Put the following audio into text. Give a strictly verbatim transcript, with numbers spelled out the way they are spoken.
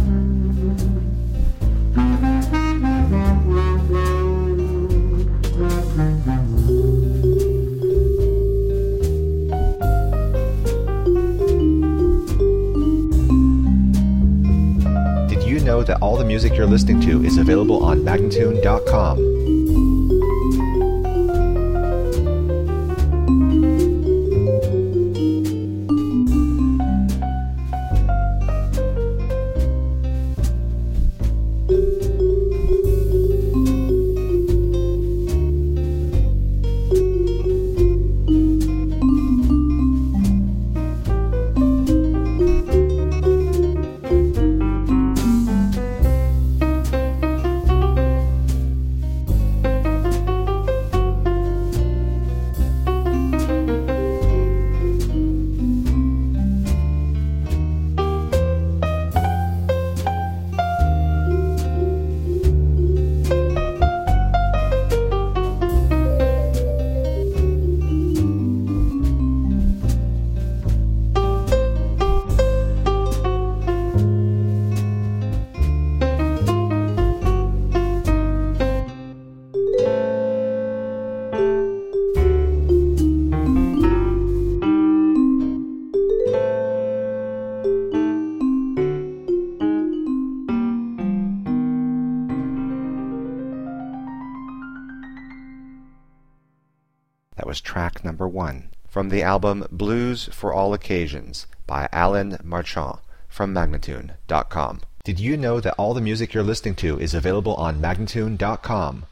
Know that all the music you're listening to is available on Magnatune dot com. That was track number one from the album Blues for All Occasions by Alan Marchand from Magnatune dot com. Did you know that all the music you're listening to is available on Magnatune dot com?